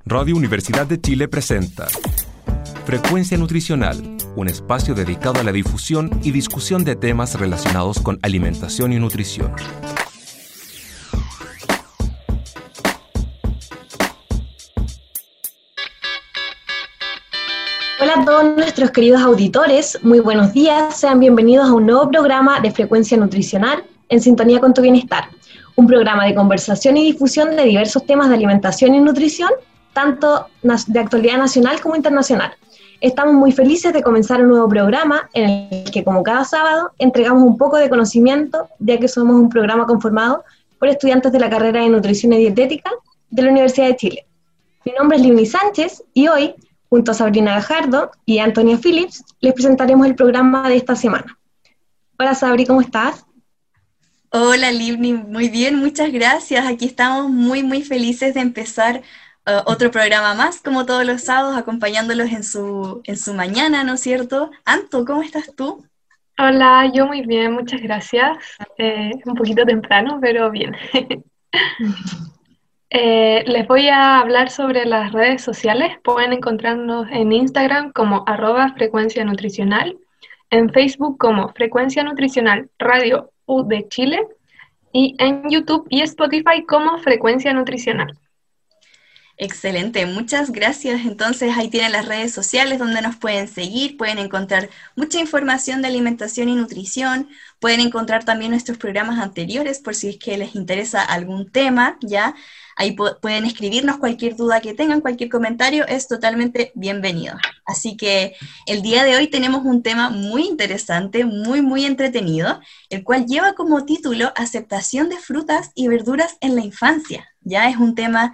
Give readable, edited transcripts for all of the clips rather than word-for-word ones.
Radio Universidad de Chile presenta Frecuencia Nutricional, un espacio dedicado a la difusión y discusión de temas relacionados con alimentación y nutrición. Hola a todos nuestros queridos auditores, muy buenos días, sean bienvenidos a un nuevo programa de Frecuencia Nutricional en sintonía con tu bienestar, un programa de conversación y difusión de diversos temas de alimentación y nutrición, tanto de actualidad nacional como internacional. Estamos muy felices de comenzar un nuevo programa en el que, como cada sábado, entregamos un poco de conocimiento, ya que somos un programa conformado por estudiantes de la carrera de Nutrición y Dietética de la Universidad de Chile. Mi nombre es Livni Sánchez y hoy, junto a Sabrina Gajardo y Antonia Phillips, les presentaremos el programa de esta semana. Hola Sabri, ¿cómo estás? Hola Livni, muy bien, muchas gracias. Aquí estamos muy felices de empezar otro programa más, como todos los sábados, acompañándolos en su mañana, ¿no es cierto? Anto, ¿cómo estás tú? Hola, yo muy bien, muchas gracias. Un poquito temprano, pero bien. Les voy a hablar sobre las redes sociales. Pueden encontrarnos en Instagram como @frecuencia nutricional, en Facebook como Frecuencia Nutricional Radio U de Chile y en YouTube y Spotify como Frecuencia Nutricional. Excelente, muchas gracias. Entonces ahí tienen las redes sociales donde nos pueden seguir, pueden encontrar mucha información de alimentación y nutrición, pueden encontrar también nuestros programas anteriores por si es que les interesa algún tema, ¿ya? Ahí pueden escribirnos cualquier duda que tengan, cualquier comentario, es totalmente bienvenido. Así que el día de hoy tenemos un tema muy interesante, muy entretenido, el cual lleva como título Aceptación de frutas y verduras en la infancia. Ya es un tema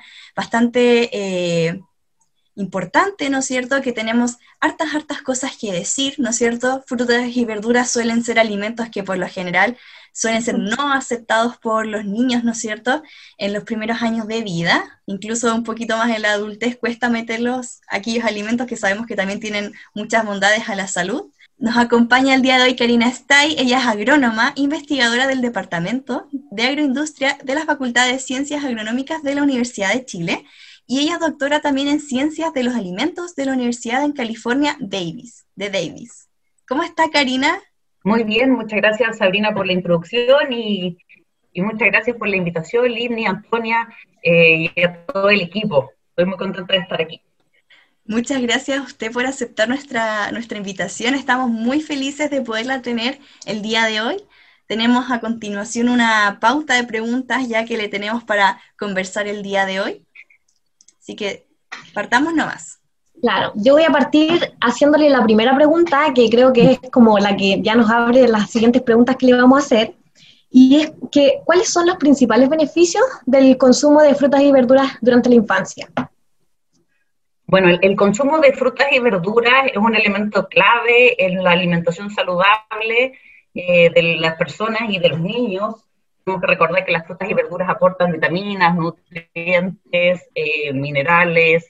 bastante importante, ¿no es cierto? Que tenemos hartas cosas que decir, ¿no es cierto? Frutas y verduras suelen ser alimentos que por lo general suelen ser no aceptados por los niños, ¿no es cierto?, en los primeros años de vida, incluso un poquito más en la adultez cuesta meterlos aquellos alimentos que sabemos que también tienen muchas bondades a la salud. Nos acompaña el día de hoy Karina Stay, ella es agrónoma, investigadora del Departamento de Agroindustria de la Facultad de Ciencias Agronómicas de la Universidad de Chile, y ella es doctora también en Ciencias de los Alimentos de la Universidad en California, de Davis. ¿Cómo está Karina? Muy bien, muchas gracias Sabrina por la introducción y muchas gracias por la invitación, Livni, Antonia y a todo el equipo. Estoy muy contenta de estar aquí. Muchas gracias a usted por aceptar nuestra invitación. Estamos muy felices de poderla tener el día de hoy. Tenemos a continuación una pauta de preguntas ya que le tenemos para conversar el día de hoy. Así que partamos nomás. Claro, yo voy a partir haciéndole la primera pregunta, que creo que es como la que ya nos abre las siguientes preguntas que le vamos a hacer, y es que, ¿cuáles son los principales beneficios del consumo de frutas y verduras durante la infancia? Bueno, el consumo de frutas y verduras es un elemento clave en la alimentación saludable de las personas y de los niños. Tenemos que recordar que las frutas y verduras aportan vitaminas, nutrientes, minerales,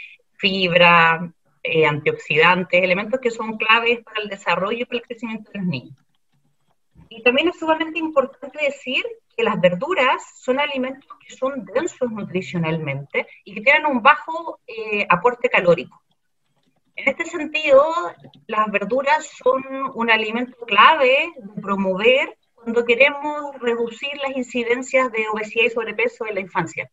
fibra, antioxidantes, elementos que son claves para el desarrollo y para el crecimiento de los niños. Y también es sumamente importante decir que las verduras son alimentos que son densos nutricionalmente y que tienen un bajo aporte calórico. En este sentido, las verduras son un alimento clave de promover cuando queremos reducir las incidencias de obesidad y sobrepeso en la infancia.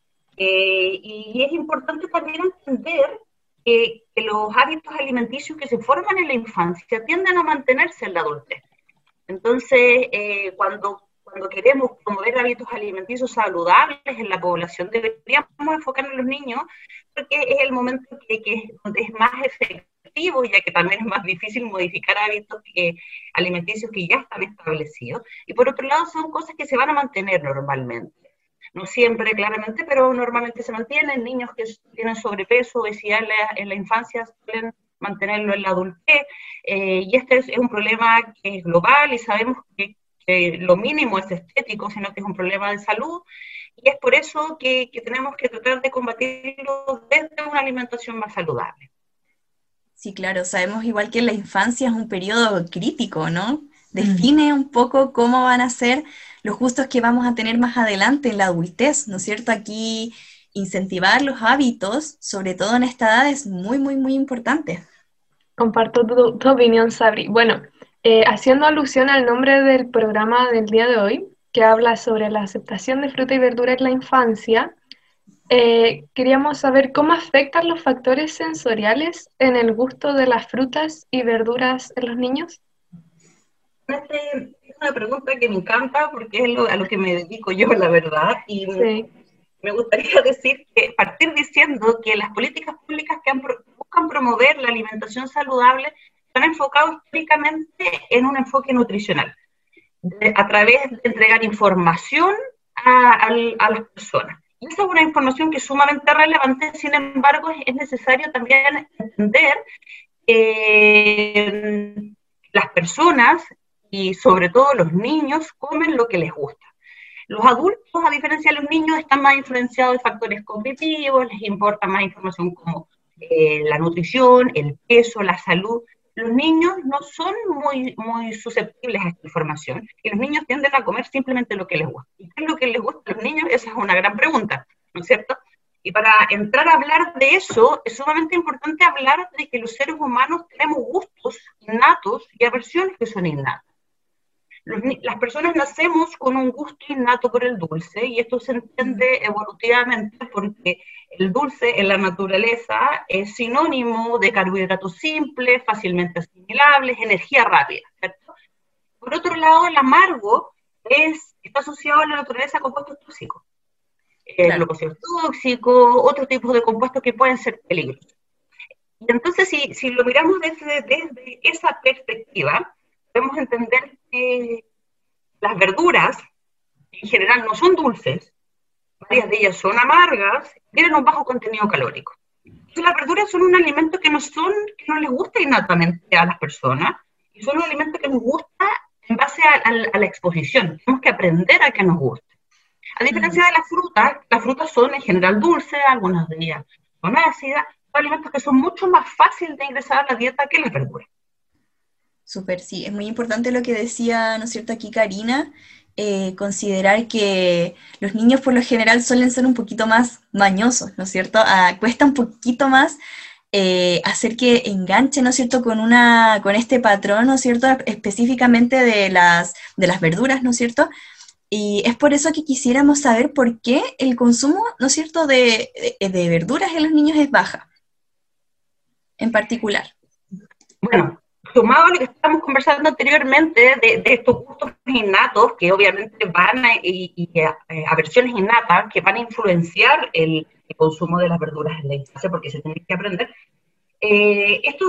Y es importante también entender que los hábitos alimenticios que se forman en la infancia tienden a mantenerse en la adultez. Entonces, cuando queremos promover hábitos alimenticios saludables en la población, deberíamos enfocarnos en los niños, porque es el momento donde es más efectivo, ya que también es más difícil modificar hábitos alimenticios que ya están establecidos. Y por otro lado, son cosas que se van a mantener normalmente. No siempre, claramente, pero normalmente se mantienen. Niños que tienen sobrepeso, obesidad en la infancia suelen mantenerlo en la adultez, y este es un problema que es global y sabemos que lo mínimo es estético, sino que es un problema de salud, y es por eso que tenemos que tratar de combatirlo desde una alimentación más saludable. Sí, claro, sabemos igual que en la infancia es un periodo crítico, ¿no? Define un poco cómo van a ser los gustos que vamos a tener más adelante en la adultez, ¿no es cierto? Aquí incentivar los hábitos, sobre todo en esta edad, es muy, muy, muy importante. Comparto tu opinión, Sabri. Bueno, haciendo alusión al nombre del programa del día de hoy, que habla sobre la aceptación de fruta y verdura en la infancia, queríamos saber cómo afectan los factores sensoriales en el gusto de las frutas y verduras en los niños. Es una pregunta que me encanta porque es a lo que me dedico yo, la verdad, y Sí. me gustaría partir diciendo que las políticas públicas que buscan promover la alimentación saludable están enfocadas históricamente en un enfoque nutricional, a través de entregar información a las personas. Y esa es una información que es sumamente relevante, sin embargo, es necesario también entender que las personas, y sobre todo los niños, comen lo que les gusta. Los adultos, a diferencia de los niños, están más influenciados de factores cognitivos, les importa más información como la nutrición, el peso, la salud. Los niños no son muy susceptibles a esta información, y los niños tienden a comer simplemente lo que les gusta. ¿Y qué es lo que les gusta a los niños? Esa es una gran pregunta, ¿no es cierto? Y para entrar a hablar de eso, es sumamente importante hablar de que los seres humanos tenemos gustos innatos y aversiones que son innatas. Las personas nacemos con un gusto innato por el dulce, y esto se entiende evolutivamente porque el dulce en la naturaleza es sinónimo de carbohidratos simples, fácilmente asimilables, energía rápida, ¿cierto? Por otro lado, el amargo está asociado a la naturaleza a compuestos tóxicos. El glucósido tóxico, otro tipo de compuestos que pueden ser peligrosos. Y entonces, si lo miramos desde esa perspectiva, podemos entender que las verduras en general no son dulces, varias de ellas son amargas, tienen un bajo contenido calórico. Entonces, las verduras son un alimento que no les gusta innatamente a las personas, y son un alimento que nos gusta en base a la exposición. Tenemos que aprender a que nos guste. A diferencia de las frutas son en general dulces, algunas de ellas son ácidas, son alimentos que son mucho más fáciles de ingresar a la dieta que las verduras. Súper, sí, es muy importante lo que decía, ¿no es cierto?, aquí Karina, considerar que los niños por lo general suelen ser un poquito más mañosos, ¿no es cierto? Cuesta un poquito más hacer que enganche, ¿no es cierto?, con este patrón, ¿no es cierto?, específicamente de las verduras, ¿no es cierto? Y es por eso que quisiéramos saber por qué el consumo, ¿no es cierto?, de verduras en los niños es baja, en particular. Bueno, sumado a lo que estábamos conversando anteriormente de estos gustos innatos, que obviamente y aversiones innatas, que van a influenciar el consumo de las verduras en la infancia, porque se tiene que aprender, esto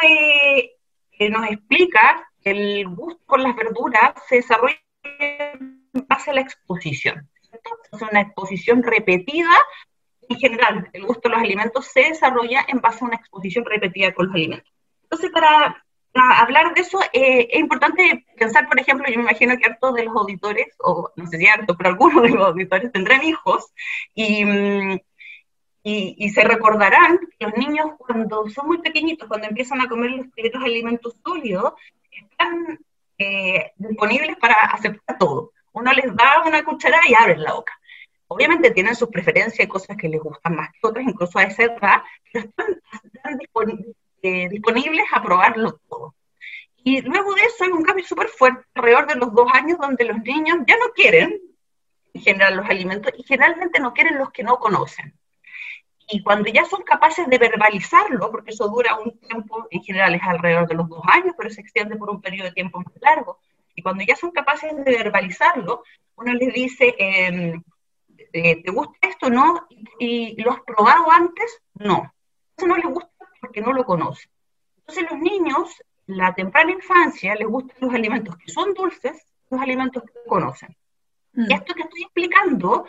nos explica que el gusto por las verduras se desarrolla en base a la exposición. Es una exposición repetida. En general, el gusto de los alimentos se desarrolla en base a una exposición repetida con los alimentos. Entonces, para hablar de eso, es importante pensar, por ejemplo, yo me imagino que hartos de los auditores, o no sé si hartos, pero algunos de los auditores tendrán hijos, y se recordarán que los niños, cuando son muy pequeñitos, cuando empiezan a comer los primeros alimentos sólidos, están disponibles para aceptar todo. Uno les da una cucharada y abren la boca. Obviamente tienen sus preferencias, cosas que les gustan más que otras, incluso a esa edad, pero están disponibles a probarlo todo. Y luego de eso hay un cambio súper fuerte alrededor de los 2 años, donde los niños ya no quieren, en general, los alimentos, y generalmente no quieren los que no conocen. Y cuando ya son capaces de verbalizarlo, porque eso dura un tiempo, en general es alrededor de los 2 años, pero se extiende por un periodo de tiempo más largo, y cuando ya son capaces de verbalizarlo, uno les dice, ¿te gusta esto? ¿No? ¿Y lo has probado antes? No. Eso no les gusta porque no lo conocen. Entonces, los niños, en la temprana infancia, les gustan los alimentos que son dulces, los alimentos que conocen. Y esto que estoy explicando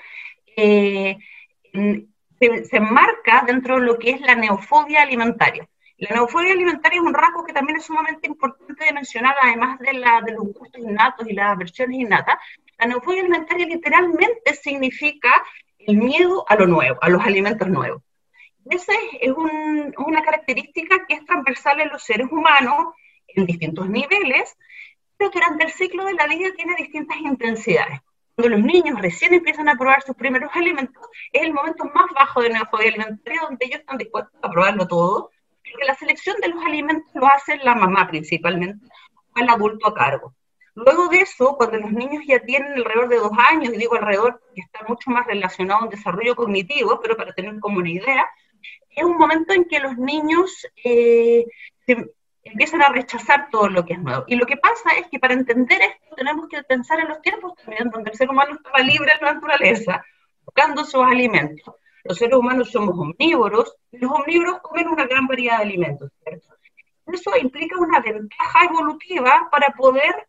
se enmarca dentro de lo que es la neofobia alimentaria. La neofobia alimentaria es un rasgo que también es sumamente importante de mencionar, además de los gustos innatos y las aversiones innatas. La neofobia alimentaria literalmente significa el miedo a lo nuevo, a los alimentos nuevos. Esa es una característica que es transversal en los seres humanos en distintos niveles, pero durante el ciclo de la vida tiene distintas intensidades. Cuando los niños recién empiezan a probar sus primeros alimentos, es el momento más bajo de neofobia alimentaria, donde ellos están dispuestos a probarlo todo, porque la selección de los alimentos lo hace la mamá principalmente, o el adulto a cargo. Luego de eso, cuando los niños ya tienen alrededor de 2 años, y digo alrededor porque está mucho más relacionado a un desarrollo cognitivo, pero para tener como una idea, es un momento en que los niños empiezan a rechazar todo lo que es nuevo. Y lo que pasa es que para entender esto tenemos que pensar en los tiempos también, donde el ser humano estaba libre en la naturaleza, buscando sus alimentos. Los seres humanos somos omnívoros, y los omnívoros comen una gran variedad de alimentos, ¿cierto? Eso implica una ventaja evolutiva para poder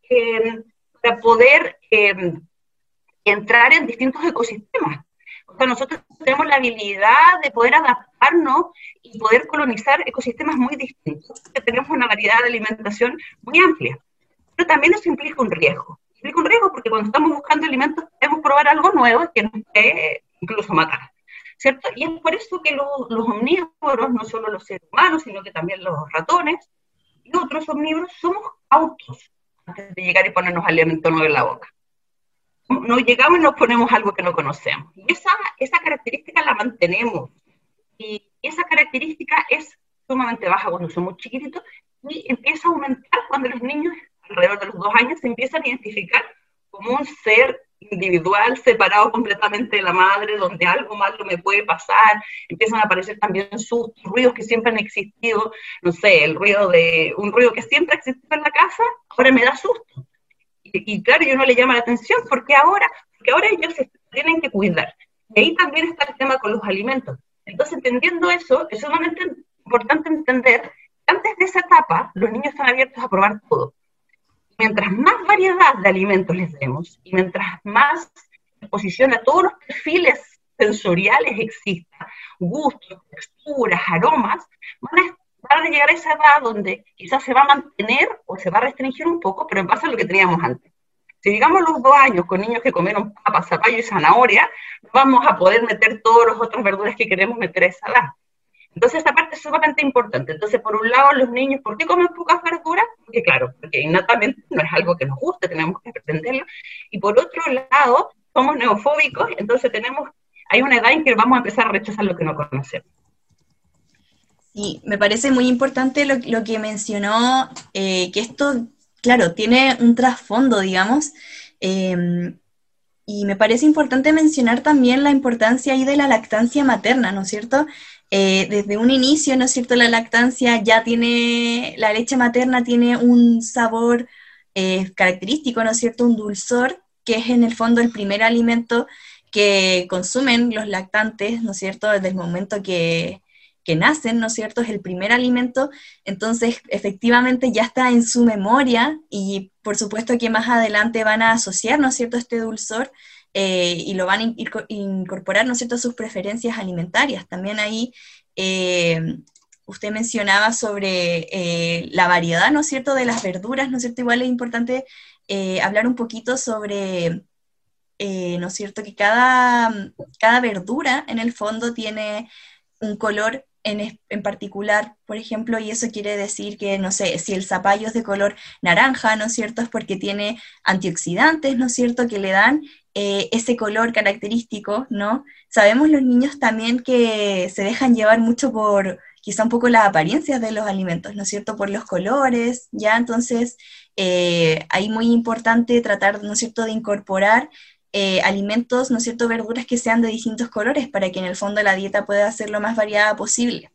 entrar en distintos ecosistemas. O sea, nosotros tenemos la habilidad de poder adaptarnos y poder colonizar ecosistemas muy distintos, que tenemos una variedad de alimentación muy amplia. Pero también eso implica un riesgo. Implica un riesgo porque cuando estamos buscando alimentos podemos probar algo nuevo que nos puede incluso matar, ¿cierto? Y es por eso que los omnívoros, no solo los seres humanos, sino que también los ratones y otros omnívoros, somos cautos antes de llegar y ponernos alimento nuevo en la boca. No llegamos y nos ponemos algo que no conocemos. Y esa característica la mantenemos. Y esa característica es sumamente baja cuando somos chiquititos y empieza a aumentar cuando los niños, alrededor de los 2 años, se empiezan a identificar como un ser individual, separado completamente de la madre, donde algo malo me puede pasar. Empiezan a aparecer también sus ruidos que siempre han existido. No sé, un ruido que siempre ha existido en la casa, ahora me da susto. Y claro, y uno le llama la atención, porque ahora ellos se tienen que cuidar. Y ahí también está el tema con los alimentos. Entonces, entendiendo eso, es sumamente importante entender que antes de esa etapa, los niños están abiertos a probar todo. Mientras más variedad de alimentos les demos, y mientras más exposición a todos los perfiles sensoriales exista, gustos, texturas, aromas, van a llegar a esa edad donde quizás se va a mantener o se va a restringir un poco, pero en base a lo que teníamos antes. Si llegamos los 2 años con niños que comieron papas, zapallo y zanahoria, no vamos a poder meter todas las otras verduras que queremos meter a esa edad. Entonces esta parte es sumamente importante. Entonces, por un lado, los niños, ¿por qué comen pocas verduras? Porque claro, porque innatamente no es algo que nos guste, tenemos que aprenderlo. Y por otro lado, somos neofóbicos, entonces hay una edad en que vamos a empezar a rechazar lo que no conocemos. Sí, me parece muy importante lo que mencionó, que esto, claro, tiene un trasfondo, digamos, y me parece importante mencionar también la importancia ahí de la lactancia materna, ¿no es cierto? Desde un inicio, ¿no es cierto?, la lactancia la leche materna tiene un sabor característico, ¿no es cierto?, un dulzor, que es en el fondo el primer alimento que consumen los lactantes, ¿no es cierto?, desde el momento que nacen, ¿no es cierto?, es el primer alimento. Entonces efectivamente ya está en su memoria y por supuesto que más adelante van a asociar, ¿no es cierto?, este dulzor y lo van a incorporar, ¿no es cierto?, a sus preferencias alimentarias. También ahí usted mencionaba sobre la variedad, ¿no es cierto?, de las verduras, ¿no es cierto? Igual es importante hablar un poquito sobre, ¿no es cierto?, que cada verdura en el fondo tiene un color en particular, por ejemplo, y eso quiere decir que, no sé, si el zapallo es de color naranja, ¿no es cierto?, es porque tiene antioxidantes, ¿no es cierto?, que le dan ese color característico, ¿no? Sabemos los niños también que se dejan llevar mucho por, quizá un poco las apariencias de los alimentos, ¿no es cierto?, por los colores, ¿ya? Entonces, ahí muy importante tratar, ¿no es cierto?, de incorporar alimentos, ¿no es cierto?, verduras que sean de distintos colores para que en el fondo la dieta pueda ser lo más variada posible.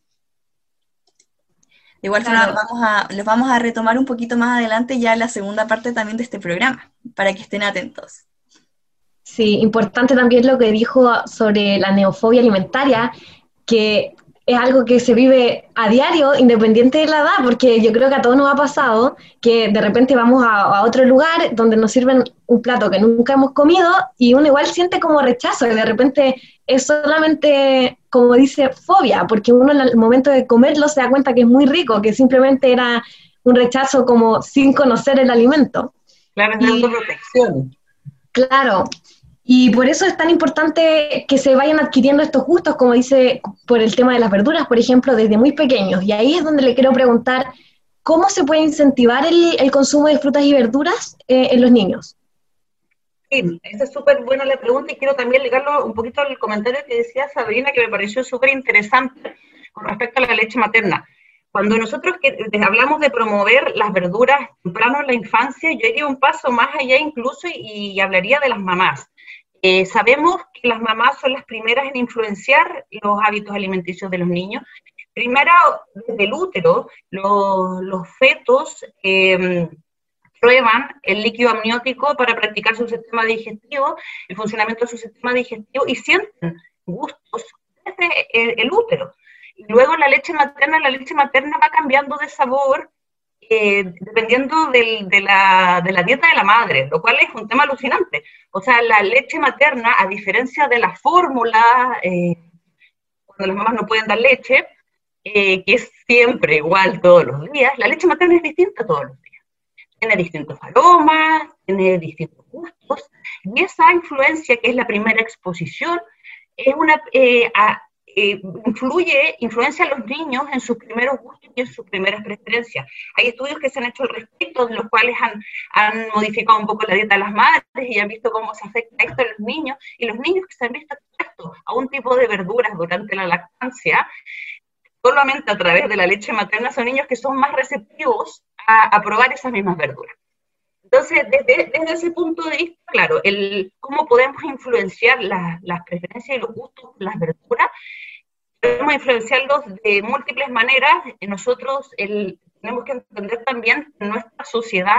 De igual forma, los vamos a retomar un poquito más adelante ya en la segunda parte también de este programa, para que estén atentos. Sí, importante también lo que dijo sobre la neofobia alimentaria, que es algo que se vive a diario, independiente de la edad, porque yo creo que a todos nos ha pasado que de repente vamos a otro lugar donde nos sirven un plato que nunca hemos comido y uno igual siente como rechazo, y de repente es solamente, como dice, fobia, porque uno en el momento de comerlo se da cuenta que es muy rico, que simplemente era un rechazo como sin conocer el alimento. Claro, es de autoprotección. Claro. Y por eso es tan importante que se vayan adquiriendo estos gustos, como dice, por el tema de las verduras, por ejemplo, desde muy pequeños. Y ahí es donde le quiero preguntar, ¿cómo se puede incentivar el consumo de frutas y verduras en los niños? Sí, esa es súper buena la pregunta y quiero también ligarlo un poquito al comentario que decía Sabrina, que me pareció súper interesante con respecto a la leche materna. Cuando nosotros hablamos de promover las verduras temprano en la infancia, yo iría un paso más allá incluso y hablaría de las mamás. Sabemos que las mamás son las primeras en influenciar los hábitos alimenticios de los niños. Primero, desde el útero, los fetos prueban el líquido amniótico para practicar su sistema digestivo, el funcionamiento de su sistema digestivo y sienten gustos desde el útero. Y luego la leche materna va cambiando de sabor dependiendo de la dieta de la madre, lo cual es un tema alucinante. O sea, la leche materna, a diferencia de la fórmula, cuando las mamás no pueden dar leche, que es siempre igual todos los días, la leche materna es distinta todos los días. Tiene distintos aromas, tiene distintos gustos, y esa influencia, que es la primera exposición, es influencia a los niños en sus primeros gustos y en sus primeras preferencias. Hay estudios que se han hecho al respecto, de los cuales han modificado un poco la dieta de las madres y han visto cómo se afecta esto a los niños, y los niños que se han visto expuestos a un tipo de verduras durante la lactancia, solamente a través de la leche materna, son niños que son más receptivos a probar esas mismas verduras. Entonces, desde ese punto de vista, claro, cómo podemos influenciar las preferencias y los gustos de las verduras, podemos influenciarlos de múltiples maneras. Nosotros tenemos que entender también que en nuestra sociedad,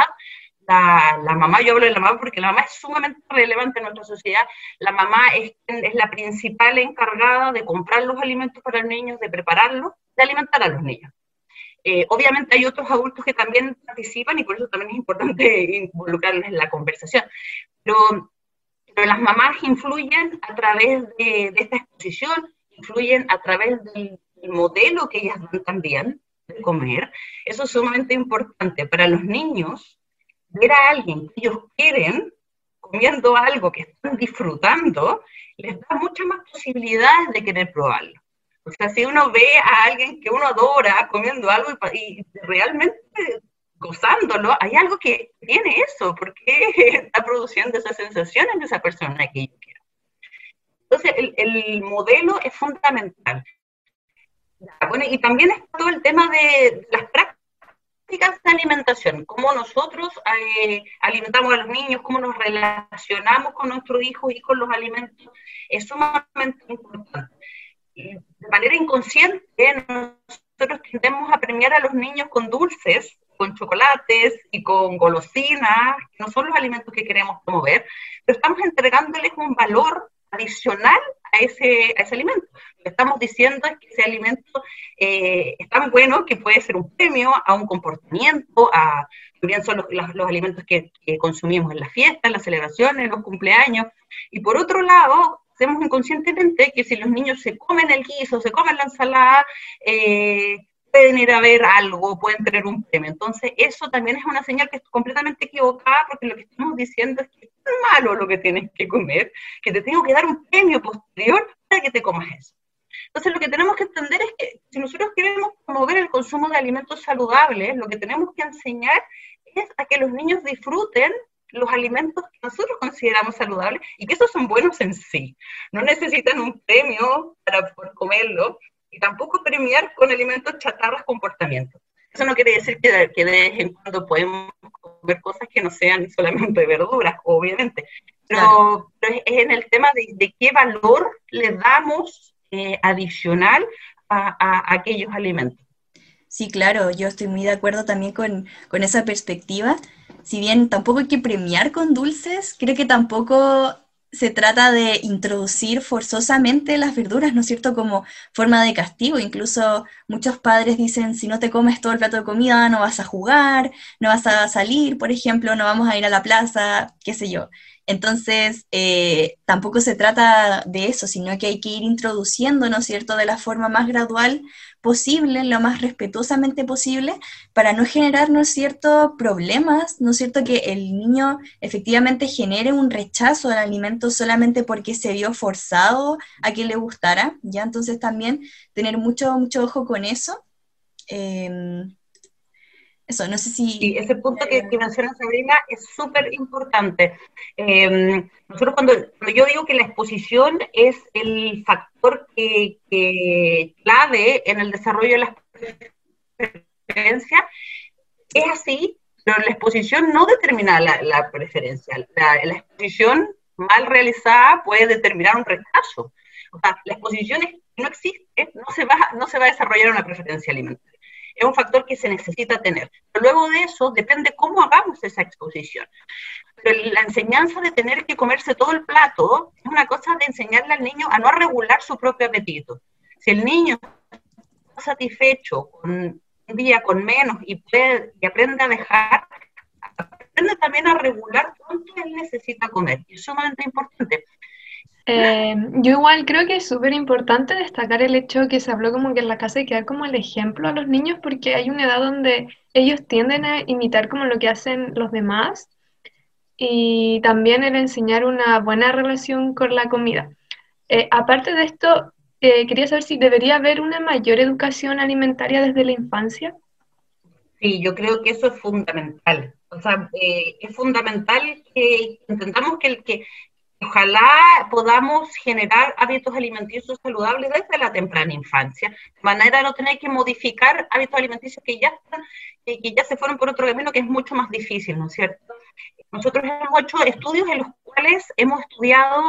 la mamá, yo hablo de la mamá porque la mamá es sumamente relevante en nuestra sociedad. La mamá es la principal encargada de comprar los alimentos para los niños, de prepararlos, de alimentar a los niños. Obviamente hay otros adultos que también participan y por eso también es importante involucrarlos en la conversación. Pero las mamás influyen a través de esta exposición, influyen a través del modelo que ellas dan también de comer. Eso es sumamente importante para los niños. Ver a alguien que ellos quieren comiendo algo que están disfrutando les da muchas más posibilidades de querer probarlo. O sea, si uno ve a alguien que uno adora comiendo algo y realmente gozándolo, hay algo que tiene eso, porque está produciendo esa sensación en esa persona que yo quiero. Entonces, el modelo es fundamental. Bueno, y también está todo el tema de las prácticas de alimentación, cómo nosotros alimentamos a los niños, cómo nos relacionamos con nuestros hijos y con los alimentos, es sumamente importante. De manera inconsciente, nosotros tendemos a premiar a los niños con dulces, con chocolates y con golosinas, que no son los alimentos que queremos promover, pero estamos entregándoles un valor adicional a ese alimento. Lo que estamos diciendo es que ese alimento es tan bueno que puede ser un premio a un comportamiento, también son los alimentos que consumimos en las fiestas, en las celebraciones, en los cumpleaños, y por otro lado, hacemos inconscientemente que si los niños se comen el guiso, se comen la ensalada, pueden ir a ver algo, pueden tener un premio. Entonces, eso también es una señal que es completamente equivocada, porque lo que estamos diciendo es que es tan malo lo que tienes que comer, que te tengo que dar un premio posterior para que te comas eso. Entonces, lo que tenemos que entender es que si nosotros queremos promover el consumo de alimentos saludables, lo que tenemos que enseñar es a que los niños disfruten los alimentos que nosotros consideramos saludables y que esos son buenos en sí. No necesitan un premio para poder comerlo y tampoco premiar con alimentos chatarras comportamientos. Eso no quiere decir que de vez en cuando podemos comer cosas que no sean solamente verduras, obviamente. Pero es en el tema de qué valor le damos adicional a aquellos alimentos. Sí, claro, yo estoy muy de acuerdo también con esa perspectiva. Si bien tampoco hay que premiar con dulces, creo que tampoco se trata de introducir forzosamente las verduras, ¿no es cierto?, como forma de castigo. Incluso muchos padres dicen, si no te comes todo el plato de comida, no vas a jugar, no vas a salir, por ejemplo, no vamos a ir a la plaza, qué sé yo. Entonces, tampoco se trata de eso, sino que hay que ir introduciendo, ¿no es cierto?, de la forma más gradual posible, lo más respetuosamente posible, para no generar, ¿no es cierto?, problemas, ¿no es cierto?, que el niño efectivamente genere un rechazo al alimento solamente porque se vio forzado a que le gustara, ¿ya? Entonces también tener mucho ojo con eso. Eso Eso, no sé Sí, si... ese punto que menciona Sabrina es súper importante. Nosotros cuando yo digo que la exposición es el factor clave en el desarrollo de las preferencias, es así, pero la exposición no determina la preferencia. La exposición mal realizada puede determinar un rechazo. O sea, la exposición no existe, no se va a desarrollar una preferencia alimentaria. Es un factor que se necesita tener. Pero luego de eso depende cómo hagamos esa exposición. Pero la enseñanza de tener que comerse todo el plato es una cosa de enseñarle al niño a no regular su propio apetito. Si el niño está satisfecho con un día con menos y aprende a dejar, aprende también a regular cuánto él necesita comer. Es sumamente importante. Yo igual creo que es súper importante destacar el hecho que se habló como que en la casa hay que dar como el ejemplo a los niños porque hay una edad donde ellos tienden a imitar como lo que hacen los demás y también el enseñar una buena relación con la comida. Aparte de esto, quería saber si debería haber una mayor educación alimentaria desde la infancia. Sí, yo creo que eso es fundamental. O sea, es fundamental que intentamos que ojalá podamos generar hábitos alimenticios saludables desde la temprana infancia, de manera de no tener que modificar hábitos alimenticios que ya se fueron por otro camino que es mucho más difícil, ¿no es cierto? Nosotros hemos hecho estudios en los cuales hemos estudiado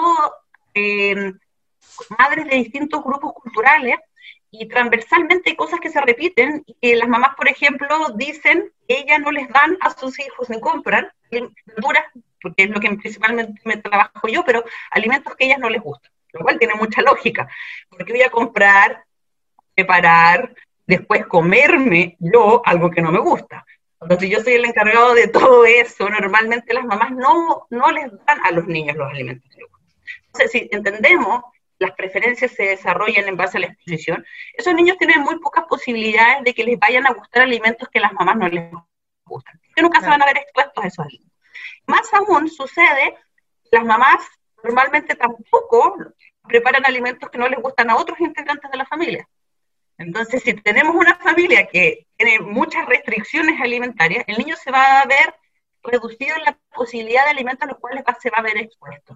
madres de distintos grupos culturales y transversalmente hay cosas que se repiten y que las mamás, por ejemplo, dicen que ellas no les dan a sus hijos ni compran verduras, porque es lo que principalmente me trabajo yo, pero alimentos que a ellas no les gustan, lo cual tiene mucha lógica, porque voy a comprar, preparar, después comerme yo algo que no me gusta. Entonces yo soy el encargado de todo eso, normalmente las mamás no les dan a los niños los alimentos que les gustan. Entonces, si entendemos las preferencias se desarrollan en base a la exposición, esos niños tienen muy pocas posibilidades de que les vayan a gustar alimentos que las mamás no les gustan. Que nunca se van a ver expuestos a esos alimentos. Más aún sucede, las mamás normalmente tampoco preparan alimentos que no les gustan a otros integrantes de la familia. Entonces, si tenemos una familia que tiene muchas restricciones alimentarias, el niño se va a ver reducido en la posibilidad de alimentos a los cuales se va a ver expuesto.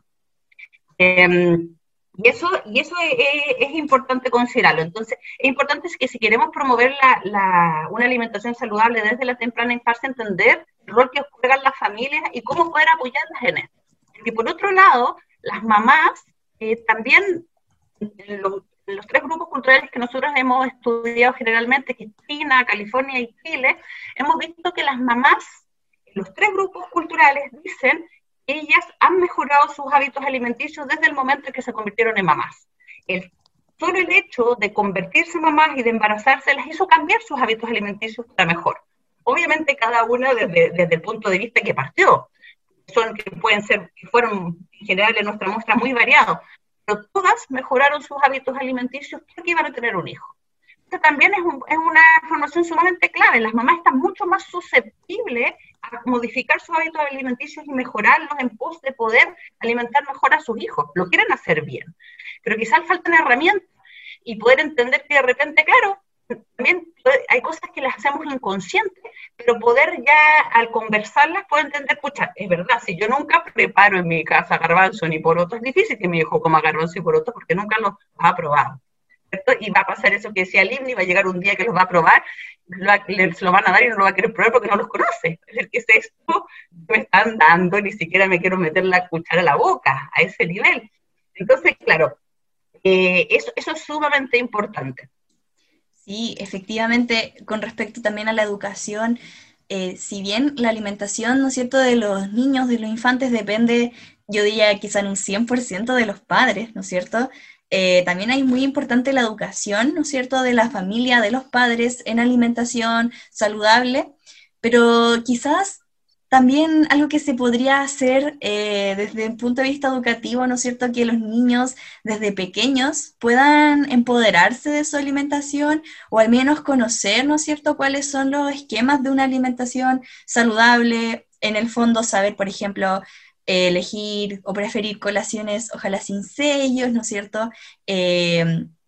Y eso es importante considerarlo. Entonces, es importante que si queremos promover una alimentación saludable desde la temprana infancia, entender el rol que juegan las familias y cómo poder apoyarlas en esto. Y por otro lado, las mamás también, en los tres grupos culturales que nosotros hemos estudiado generalmente, que es China, California y Chile, hemos visto que las mamás, los tres grupos culturales, dicen ellas han mejorado sus hábitos alimenticios desde el momento en que se convirtieron en mamás. Solo el hecho de convertirse en mamás y de embarazarse les hizo cambiar sus hábitos alimenticios para mejor. Obviamente cada una desde el punto de vista que partió. Que fueron en general en nuestra muestra muy variados, pero todas mejoraron sus hábitos alimenticios porque iban a tener un hijo. Esto también es una información sumamente clave. Las mamás están mucho más susceptibles a modificar sus hábitos alimenticios y mejorarlos en pos de poder alimentar mejor a sus hijos. Lo quieren hacer bien, pero quizás faltan herramientas y poder entender que de repente, claro, también hay cosas que las hacemos inconscientes, pero poder ya al conversarlas puedo entender, pucha, es verdad, si yo nunca preparo en mi casa garbanzo ni porotos, es difícil que mi hijo coma garbanzo y porotos porque nunca los ha probado. ¿Cierto? Y va a pasar eso que decía Livni, va a llegar un día que los va a probar, se lo van a dar y no lo va a querer probar porque no los conoce. Es decir, ¿qué es esto que me están dando? Ni siquiera me quiero meter la cuchara a la boca, a ese nivel. Entonces, claro, eso es sumamente importante. Sí, efectivamente, con respecto también a la educación, si bien la alimentación, ¿no es cierto?, de los niños, de los infantes, depende, yo diría quizá en un 100% de los padres, ¿no es cierto?, también hay muy importante la educación, ¿no es cierto?, de la familia, de los padres en alimentación saludable, pero quizás también algo que se podría hacer desde el punto de vista educativo, ¿no es cierto?, que los niños desde pequeños puedan empoderarse de su alimentación o al menos conocer, ¿no es cierto?, cuáles son los esquemas de una alimentación saludable, en el fondo saber, por ejemplo, elegir o preferir colaciones, ojalá sin sellos, ¿no es cierto?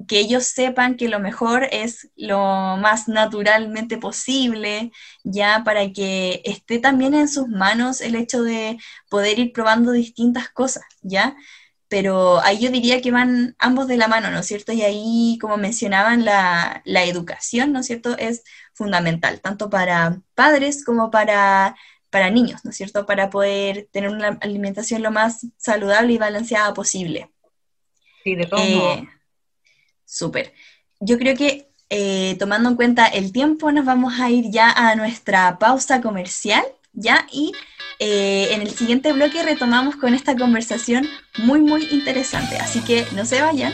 que ellos sepan que lo mejor es lo más naturalmente posible, ya para que esté también en sus manos el hecho de poder ir probando distintas cosas, ¿ya? Pero ahí yo diría que van ambos de la mano, ¿no es cierto? Y ahí, como mencionaban, la educación, ¿no es cierto?, es fundamental, tanto para padres como para niños, ¿no es cierto?, para poder tener una alimentación lo más saludable y balanceada posible. Sí, de todos modos. Súper. Yo creo que tomando en cuenta el tiempo, nos vamos a ir ya a nuestra pausa comercial, ¿ya? Y en el siguiente bloque retomamos con esta conversación muy, muy interesante. Así que no se vayan.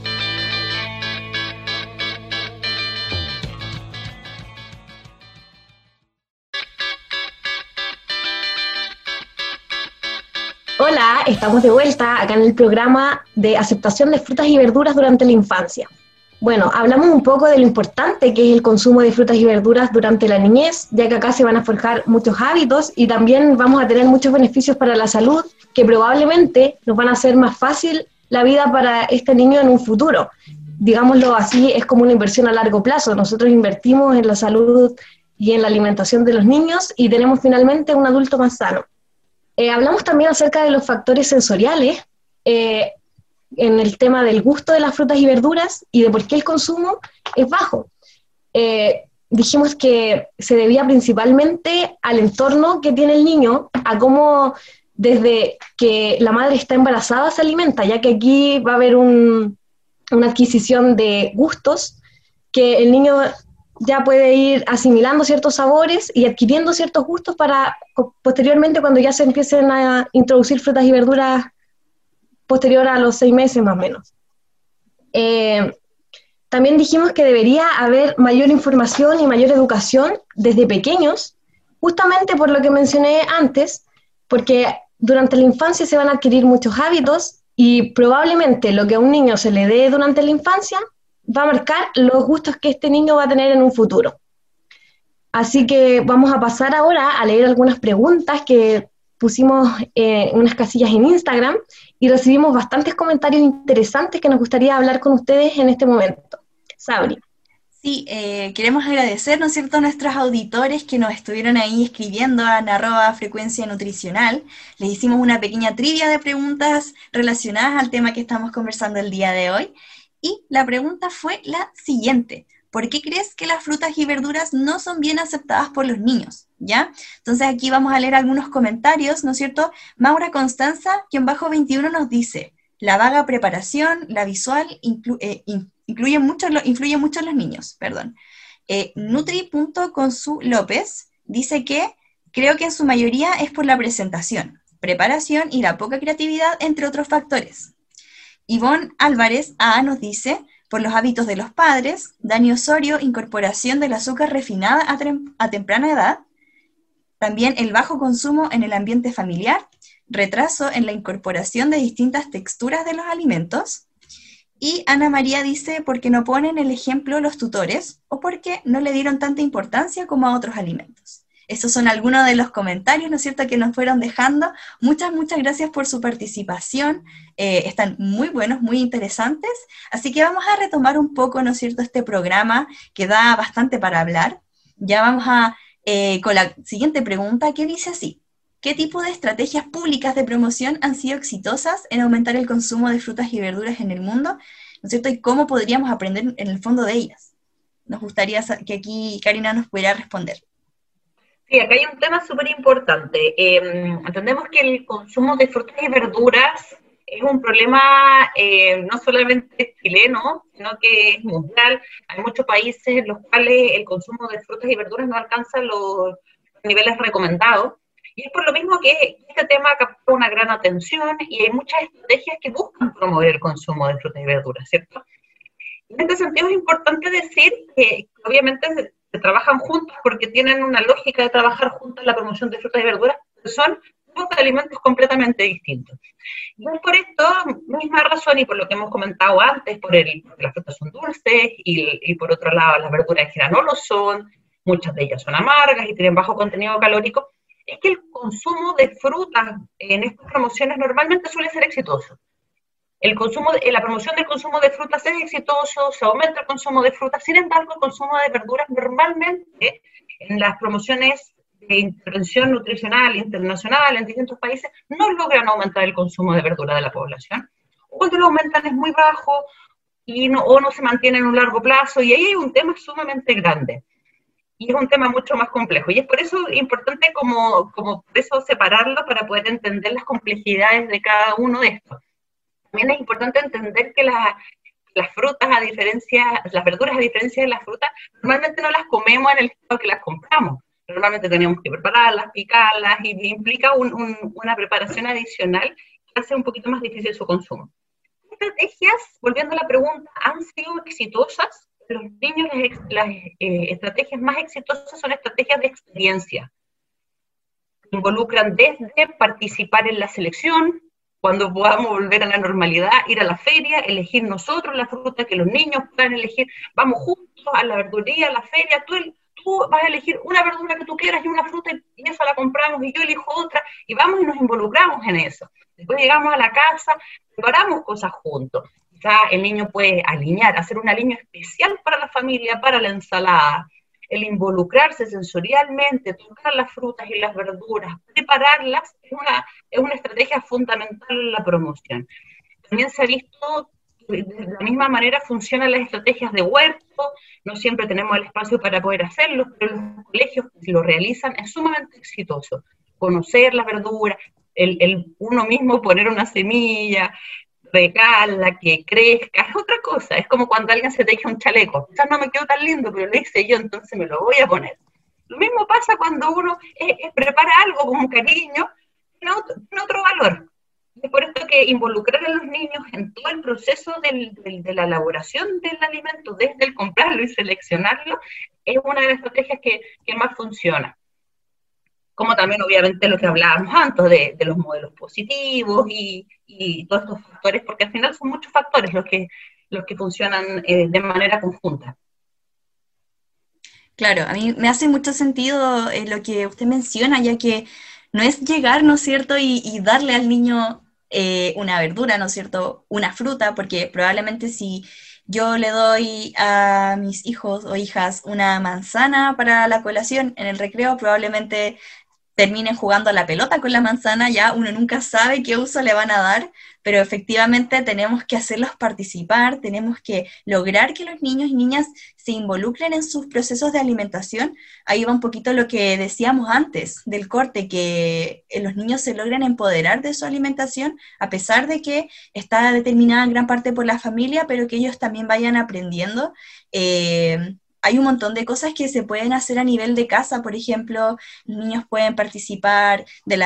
Hola, estamos de vuelta acá en el programa de aceptación de frutas y verduras durante la infancia. Bueno, hablamos un poco de lo importante que es el consumo de frutas y verduras durante la niñez, ya que acá se van a forjar muchos hábitos y también vamos a tener muchos beneficios para la salud que probablemente nos van a hacer más fácil la vida para este niño en un futuro. Digámoslo así, es como una inversión a largo plazo. Nosotros invertimos en la salud y en la alimentación de los niños y tenemos finalmente un adulto más sano. Hablamos también acerca de los factores sensoriales en el tema del gusto de las frutas y verduras y de por qué el consumo es bajo. Dijimos que se debía principalmente al entorno que tiene el niño, a cómo desde que la madre está embarazada se alimenta, ya que aquí va a haber una adquisición de gustos que el niño ya puede ir asimilando ciertos sabores y adquiriendo ciertos gustos para posteriormente, cuando ya se empiecen a introducir frutas y verduras posterior a los 6 meses más o menos. También dijimos que debería haber mayor información y mayor educación desde pequeños, justamente por lo que mencioné antes, porque durante la infancia se van a adquirir muchos hábitos y probablemente lo que a un niño se le dé durante la infancia va a marcar los gustos que este niño va a tener en un futuro. Así que vamos a pasar ahora a leer algunas preguntas que pusimos en unas casillas en Instagram y recibimos bastantes comentarios interesantes que nos gustaría hablar con ustedes en este momento. Sabri. Sí, queremos agradecer, ¿no es cierto?, a nuestros auditores que nos estuvieron ahí escribiendo en @frecuencia nutricional. Les hicimos una pequeña trivia de preguntas relacionadas al tema que estamos conversando el día de hoy. Y la pregunta fue la siguiente: ¿por qué crees que las frutas y verduras no son bien aceptadas por los niños? ¿Ya? Entonces aquí vamos a leer algunos comentarios, ¿no es cierto? Maura Constanza, _21 nos dice: la vaga preparación, la visual, influye mucho en los niños, perdón. Nutri.consu López dice que creo que en su mayoría es por la presentación, preparación y la poca creatividad, entre otros factores. Ivonne Álvarez nos dice: por los hábitos de los padres. Dani Osorio: incorporación del azúcar refinada a temprana edad. También el bajo consumo en el ambiente familiar, retraso en la incorporación de distintas texturas de los alimentos. Y Ana María dice: porque no ponen el ejemplo los tutores o porque no le dieron tanta importancia como a otros alimentos. Estos son algunos de los comentarios, ¿no es cierto?, que nos fueron dejando. Muchas, muchas gracias por su participación. Están muy buenos, muy interesantes. Así que vamos a retomar un poco, ¿no es cierto?, este programa que da bastante para hablar. Ya vamos con la siguiente pregunta, que dice así: ¿qué tipo de estrategias públicas de promoción han sido exitosas en aumentar el consumo de frutas y verduras en el mundo? ¿No es cierto? ¿Y cómo podríamos aprender en el fondo de ellas? Nos gustaría que aquí Karina nos pudiera responder. Sí, acá hay un tema súper importante. Entendemos que el consumo de frutas y verduras es un problema no solamente chileno, sino que es mundial. Hay muchos países en los cuales el consumo de frutas y verduras no alcanza los niveles recomendados. Y es por lo mismo que este tema capta una gran atención y hay muchas estrategias que buscan promover el consumo de frutas y verduras, ¿cierto? En este sentido es importante decir que obviamente se trabajan juntos porque tienen una lógica de trabajar juntos en la promoción de frutas y verduras, que son dos alimentos completamente distintos. Y es por esto, misma razón, y por lo que hemos comentado antes, porque las frutas son dulces y por otro lado las verduras en general no lo son, muchas de ellas son amargas y tienen bajo contenido calórico, es que el consumo de frutas en estas promociones normalmente suele ser exitoso. La promoción del consumo de frutas es exitoso, se aumenta el consumo de frutas, sin embargo, el consumo de verduras normalmente en las promociones de intervención nutricional internacional en distintos países no logran aumentar el consumo de verdura de la población. O cuando lo aumentan es muy bajo o no se mantiene en un largo plazo, y ahí hay un tema sumamente grande. Y es un tema mucho más complejo. Y es por eso importante como por eso separarlo para poder entender las complejidades de cada uno de estos. También es importante entender que las frutas, las verduras a diferencia de las frutas, normalmente no las comemos en el estado que las compramos. Normalmente tenemos que prepararlas, picarlas, y implica una preparación adicional que hace un poquito más difícil su consumo. Estrategias, volviendo a la pregunta, han sido exitosas. Los niños, las estrategias más exitosas son estrategias de experiencia. Involucran desde participar en la selección, cuando podamos volver a la normalidad, ir a la feria, elegir nosotros la fruta, que los niños puedan elegir, vamos juntos a la verdulería, a la feria, tú vas a elegir una verdura que tú quieras y una fruta y esa la compramos y yo elijo otra y vamos y nos involucramos en eso. Después llegamos a la casa, preparamos cosas juntos. Quizá el niño puede hacer un aliño especial para la familia, para la ensalada. El involucrarse sensorialmente, tocar las frutas y las verduras, prepararlas, es una estrategia fundamental en la promoción. También se ha visto de la misma manera funcionan las estrategias de huerto, no siempre tenemos el espacio para poder hacerlo, pero los colegios que lo realizan es sumamente exitoso. Conocer las verduras, uno mismo poner una semilla, regarla, que crezca, es otra cosa. Es como cuando alguien se teje un chaleco. Quizás no me quedó tan lindo, pero lo hice yo, entonces me lo voy a poner. Lo mismo pasa cuando uno prepara algo con cariño, tiene otro valor. Es por esto que involucrar a los niños en todo el proceso de la elaboración del alimento, desde el comprarlo y seleccionarlo, es una de las estrategias que más funciona. Como también obviamente lo que hablábamos antes de los modelos positivos y todos estos factores, porque al final son muchos factores los que funcionan de manera conjunta. Claro, a mí me hace mucho sentido lo que usted menciona, ya que no es llegar, ¿no es cierto?, y darle al niño una verdura, ¿no es cierto?, una fruta, porque probablemente si yo le doy a mis hijos o hijas una manzana para la colación en el recreo, probablemente terminen jugando a la pelota con la manzana, ya uno nunca sabe qué uso le van a dar, pero efectivamente tenemos que hacerlos participar, tenemos que lograr que los niños y niñas se involucren en sus procesos de alimentación. Ahí va un poquito lo que decíamos antes del corte, que los niños se logren empoderar de su alimentación, a pesar de que está determinada en gran parte por la familia, pero que ellos también vayan aprendiendo. Hay un montón de cosas que se pueden hacer a nivel de casa, por ejemplo, los niños pueden participar del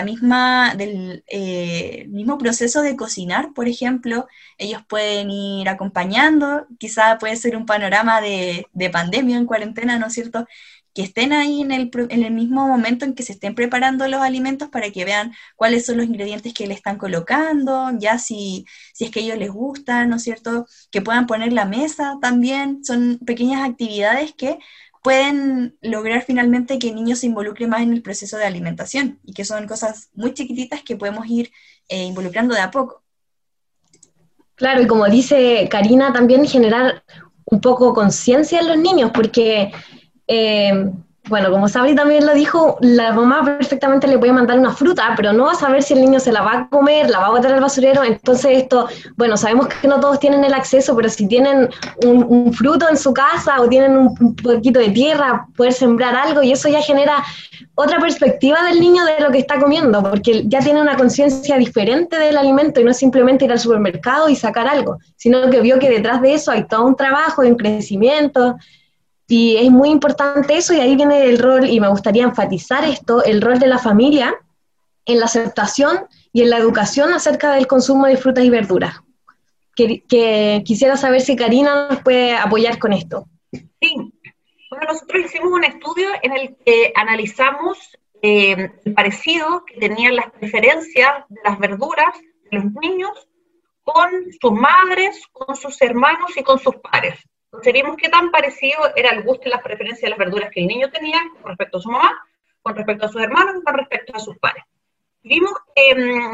mismo proceso de cocinar, por ejemplo, ellos pueden ir acompañando, quizá puede ser un panorama de pandemia en cuarentena, ¿no es cierto?, que estén ahí en el mismo momento en que se estén preparando los alimentos para que vean cuáles son los ingredientes que le están colocando, ya si es que a ellos les gusta, ¿no es cierto?, que puedan poner la mesa también. Son pequeñas actividades que pueden lograr finalmente que el niño se involucre más en el proceso de alimentación, y que son cosas muy chiquititas que podemos ir involucrando de a poco. Claro, y como dice Karina, también generar un poco conciencia en los niños, porque bueno, como Sabri también lo dijo, la mamá perfectamente le puede mandar una fruta, pero no va a saber si el niño se la va a comer, la va a botar al basurero. Entonces esto, bueno, sabemos que no todos tienen el acceso, pero si tienen un fruto en su casa o tienen un poquito de tierra, poder sembrar algo, y eso ya genera otra perspectiva del niño de lo que está comiendo, porque ya tiene una conciencia diferente del alimento y no es simplemente ir al supermercado y sacar algo, sino que vio que detrás de eso hay todo un trabajo, un crecimiento. Y es muy importante eso, y ahí viene el rol, y me gustaría enfatizar esto, el rol de la familia en la aceptación y en la educación acerca del consumo de frutas y verduras. Que quisiera saber si Karina nos puede apoyar con esto. Sí, bueno, nosotros hicimos un estudio en el que analizamos el parecido que tenían las preferencias de las verduras de los niños con sus madres, con sus hermanos y con sus pares. Entonces vimos qué tan parecido era el gusto y las preferencias de las verduras que el niño tenía con respecto a su mamá, con respecto a sus hermanos y con respecto a sus padres. Vimos que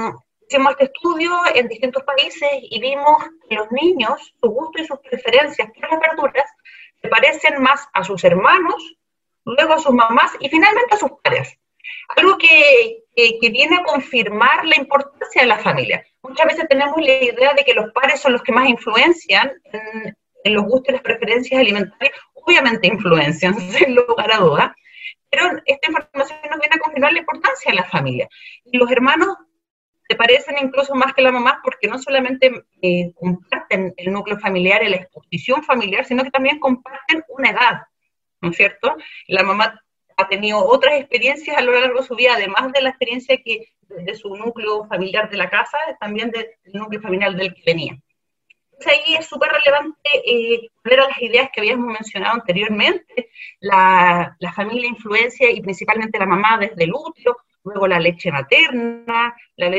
Hicimos este estudio en distintos países y vimos que los niños, su gusto y sus preferencias por las verduras, se parecen más a sus hermanos, luego a sus mamás y finalmente a sus padres. Algo que viene a confirmar la importancia de la familia. Muchas veces tenemos la idea de que los padres son los que más influencian en los gustos y las preferencias alimentarias. Obviamente influencian, sin lugar a dudas, pero esta información nos viene a confirmar la importancia de la familia. Y los hermanos se parecen incluso más que la mamá porque no solamente comparten el núcleo familiar y la exposición familiar, sino que también comparten una edad, ¿no es cierto? La mamá ha tenido otras experiencias a lo largo de su vida, además de la experiencia de su núcleo familiar de la casa, también del núcleo familiar del que venía. Entonces ahí es súper relevante volver a las ideas que habíamos mencionado anteriormente, la familia influencia y principalmente la mamá desde el útero, luego la leche materna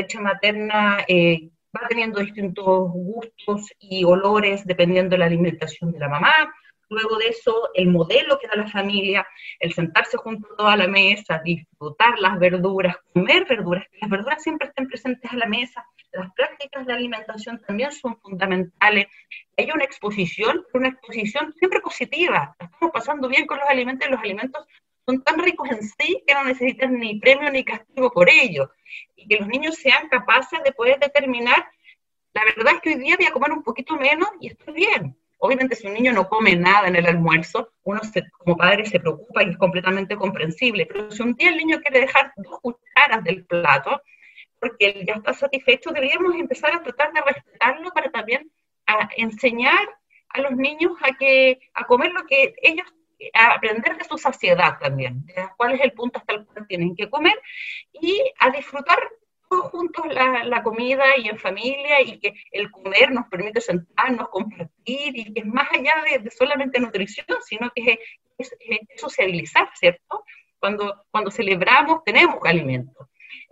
va teniendo distintos gustos y olores dependiendo de la alimentación de la mamá. Luego de eso, el modelo que da la familia, el sentarse junto a toda la mesa, disfrutar las verduras, comer verduras, que las verduras siempre estén presentes a la mesa. Las prácticas de alimentación también son fundamentales. Hay una exposición siempre positiva. Estamos pasando bien con los alimentos y los alimentos son tan ricos en sí que no necesitan ni premio ni castigo por ello. Y que los niños sean capaces de poder determinar, la verdad es que hoy día voy a comer un poquito menos y estoy bien. Obviamente si un niño no come nada en el almuerzo, uno como padre se preocupa y es completamente comprensible, pero si un día el niño quiere dejar 2 cucharas del plato, porque él ya está satisfecho, deberíamos empezar a tratar de respetarlo para también enseñar a los niños a comer lo que ellos, a aprender de su saciedad también, de cuál es el punto hasta el cual tienen que comer, y a disfrutar todos juntos la comida y en familia, y que el comer nos permite sentarnos, compartir, y que es más allá de solamente nutrición, sino que es sociabilizar, ¿cierto? Cuando celebramos tenemos alimento.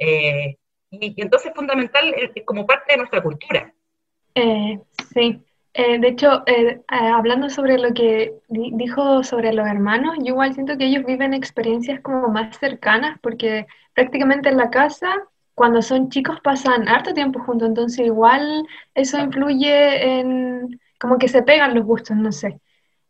Y entonces es fundamental como parte de nuestra cultura. Sí. De hecho, hablando sobre lo que dijo sobre los hermanos, yo igual siento que ellos viven experiencias como más cercanas, porque prácticamente en la casa, cuando son chicos, pasan harto tiempo juntos, entonces igual eso influye en como que se pegan los gustos, no sé.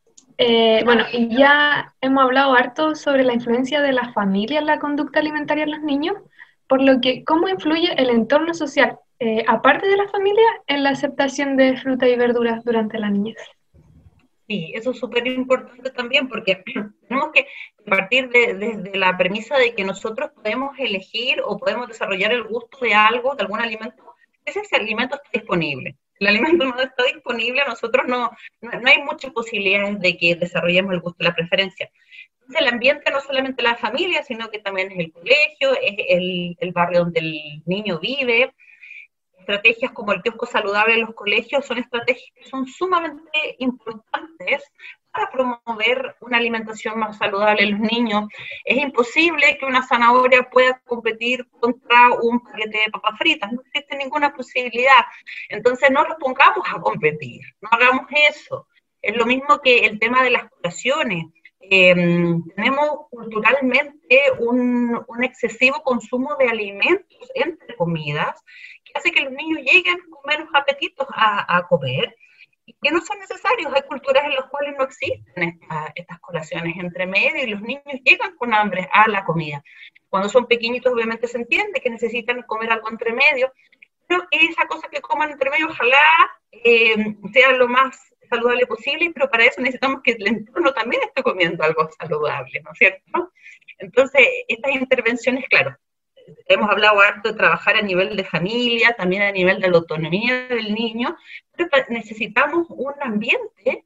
Bueno, y ya hemos hablado harto sobre la influencia de la familia en la conducta alimentaria en los niños, por lo que, ¿cómo influye el entorno social, aparte de la familia, en la aceptación de fruta y verduras durante la niñez? Sí, eso es súper importante también porque tenemos que partir desde la premisa de que nosotros podemos elegir o podemos desarrollar el gusto de algo, de algún alimento, ese alimento está disponible. El alimento no está disponible, a nosotros no hay muchas posibilidades de que desarrollemos el gusto y la preferencia. Entonces el ambiente no solamente la familia, sino que también es el colegio, es el barrio donde el niño vive. Estrategias como el kiosco saludable en los colegios son estrategias que son sumamente importantes para promover una alimentación más saludable en los niños. Es imposible que una zanahoria pueda competir contra un paquete de papas fritas, no existe ninguna posibilidad. Entonces no los pongamos a competir, no hagamos eso. Es lo mismo que el tema de las colaciones. Tenemos culturalmente un excesivo consumo de alimentos entre comidas, que hace que los niños lleguen con menos apetitos a comer, y que no son necesarios. Hay culturas en las cuales no existen estas colaciones entre medio, y los niños llegan con hambre a la comida. Cuando son pequeñitos obviamente se entiende que necesitan comer algo entre medio, pero esa cosa que coman entre medio ojalá sea lo más saludable posible, pero para eso necesitamos que el entorno también esté comiendo algo saludable, ¿no es cierto? Entonces, estas intervenciones, claro, hemos hablado harto de trabajar a nivel de familia, también a nivel de la autonomía del niño, pero necesitamos un ambiente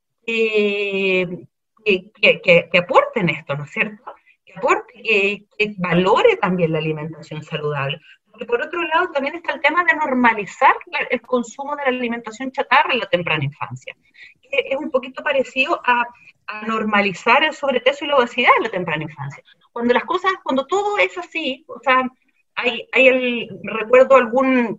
que aporte en esto, ¿no es cierto? Que aporte, que valore también la alimentación saludable. Porque por otro lado también está el tema de normalizar el consumo de la alimentación chatarra en la temprana infancia. Es un poquito parecido a normalizar el sobrepeso y la obesidad en la temprana infancia. Cuando todo es así, o sea, recuerdo algunas